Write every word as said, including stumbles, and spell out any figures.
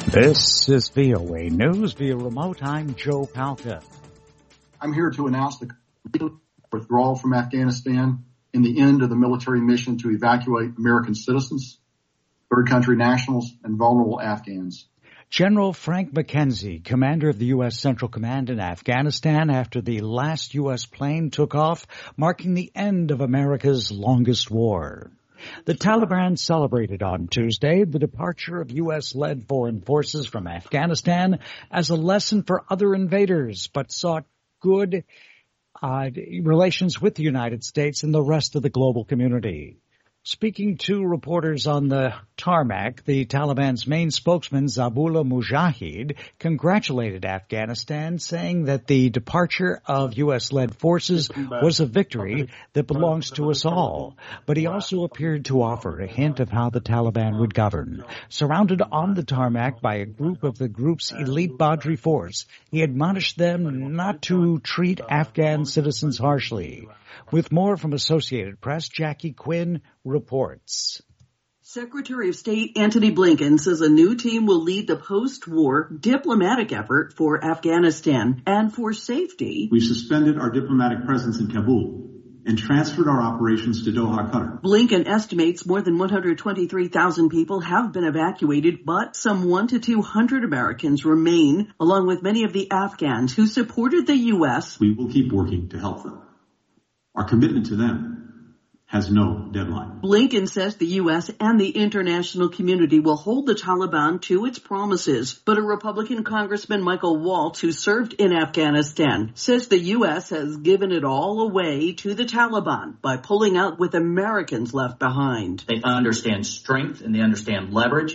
This is V O A News via remote. I'm Joe Palca. I'm here to announce the withdrawal from Afghanistan and the end of the military mission to evacuate American citizens, third country nationals, and vulnerable Afghans. General Frank McKenzie, commander of the U S. Central Command in Afghanistan after the last U S plane took off, marking the end of America's longest war. The Taliban celebrated on Tuesday the departure of U S-led foreign forces from Afghanistan as a lesson for other invaders, but sought good uh, relations with the United States and the rest of the global community. Speaking to reporters on the tarmac, the Taliban's main spokesman, Zabullah Mujahid, congratulated Afghanistan, saying that the departure of U S-led forces was a victory that belongs to us all. But he also appeared to offer a hint of how the Taliban would govern. Surrounded on the tarmac by a group of the group's elite Badri force, he admonished them not to treat Afghan citizens harshly. With more from Associated Press, Jackie Quinn reports. Secretary of State Antony Blinken says a new team will lead the post-war diplomatic effort for Afghanistan and for safety. We've suspended our diplomatic presence in Kabul and transferred our operations to Doha, Qatar. Blinken estimates more than one hundred twenty-three thousand people have been evacuated, but some one to two hundred Americans remain, along with many of the Afghans who supported the U S. We will keep working to help them. Our commitment to them has no deadline. Blinken says the U S and the international community will hold the Taliban to its promises. But a Republican Congressman, Michael Waltz, who served in Afghanistan, says the U S has given it all away to the Taliban by pulling out with Americans left behind. They understand strength and they understand leverage.